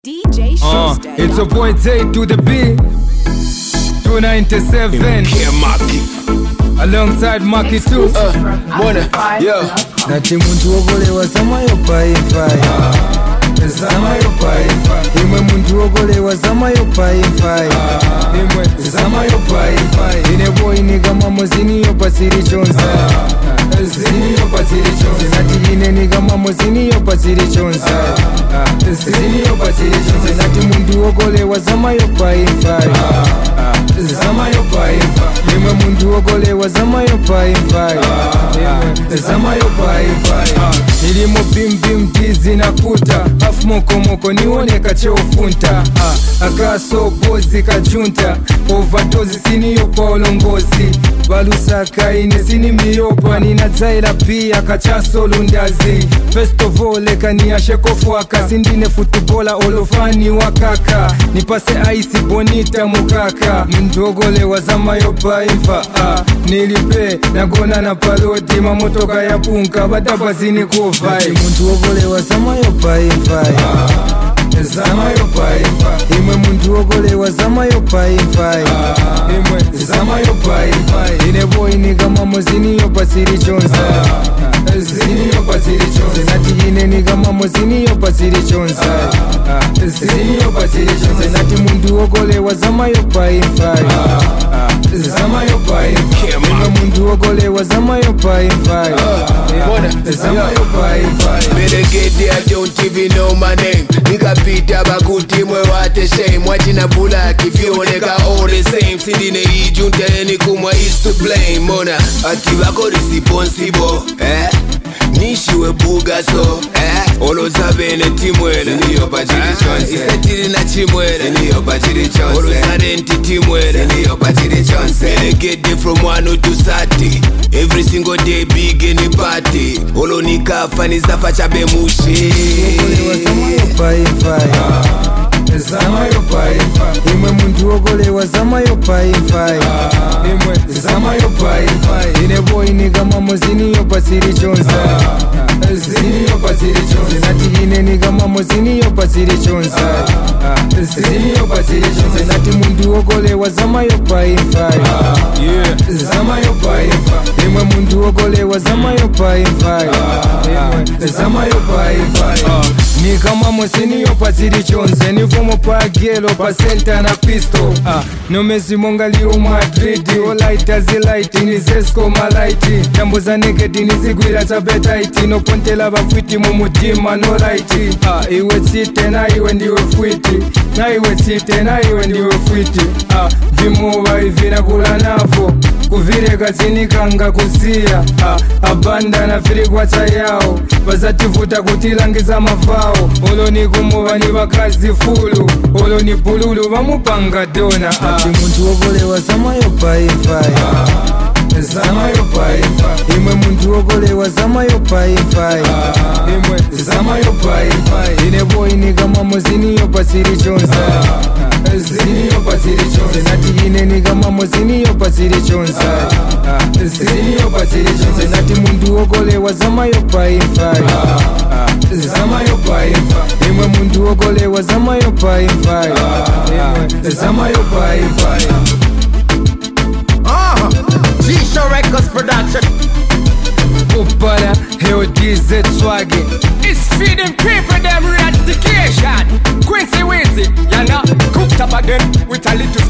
DJ Schuster. It's a boy Tay to the B 297 alongside Maki 2 Nati muntu ogolewa zama yo pai zama yo pai imwe muntu ogolewa zama yo pai imwe zama yo pai ine boy ni kama mozini yo pasiri chonza zini yo pasiri chonza nati ine ni kama mozini yo pasiri chonza zini yo pasiri chonza nati muntu ogolewa zama yo pai zama yo pai imwe muntu ogolewa zama yo pai zama yo pai ilimo bim dizi nakuta afu moko nione cheofunta akaso bozi kajunta overdose siniyo pa olongozi balusaka ine sini miyopa ninadzaila pia kachaso lundazi first of all lekaniashe kofuaka sindine futubola olofani wakaka nipase aisi bonita mukaka mndogolewa zama yopaiva nilipe nagona na paloti mamotoka ya punka badabazini kuvai muntu ogolewa zama yopaiva zama yo pai imwe muntu ogolewa zama yo pai imwe zama yo pai ine boy ni kama mozini yo pasiri chonza zini yo pasiri chonza nati ine ni kama mozini yo pasiri chonza zini yo pasiri chonza nati muntu ogolewa zama yo pai zama yo pai imwe muntu ogolewa zama yo pai zama yo pai Belegede, I don't even know my name. Nigga pita bakuti mwe wate shame. Wachina bulaki fioneka all the same. Sindine ijunta eni kumwa is to blame. Mona ati wako responsible nishiwe buga so olo zabene timwele niyo pachiri chonse isetiri na chimwele niyo pachiri chonse olo zarenti timwele niyo pachiri chonse Belegede from 1 to 30 every single day big any party olo nikafa nizafa chabe mushi zama yo pai imwe muntu ogolewa zama yo pai imwe zama yo pai ine boy ni kama mozini yo pasiri chonza zini yo pasiri chonza nati ine ni kama mozini yo pasiri chonza zini yo pasiri chonza nati muntu ogolewa zama yo pai zama yo pai imwe muntu ogolewa zama yo pai zama yo pai ni kama mozini yo pasiri chonza ni vomo pa gelo pa center na pisto nomezi mongali o Madrid o light as a light ni zesko malaiti tambo za naked ni zigwira tabetaiti no pontela bafwiti mu mutima no light iwe site na iwe ndiwe fwiti na iwe site na iwe ndiwe fwiti vimuba ivina kula navo kuvire kazini kanga kusia abanda na firi kwa chayao bazativuta kutilangiza mavao oloni kumuba ni bakazi fulu oloni pululu bamupanga dona ati muntu ogolewa zama yo pai zama yo pai imwe muntu ogolewa zama yo pai imwe zama yo pai ine boy ni kama mozini yo pasiri chonza zini yo pasiri chonza nati ine ni kama mozini yo pasiri chonza zini yo pasiri chonza nati muntu ogolewa zama yo pai zama yo pai imwe muntu ogolewa zama yo pai zama yo pai G-Show Records Production. Upala, heo DZ swaggy. It's feeding people them ratification. Quincy Wizzy, you know, cooked up again with a little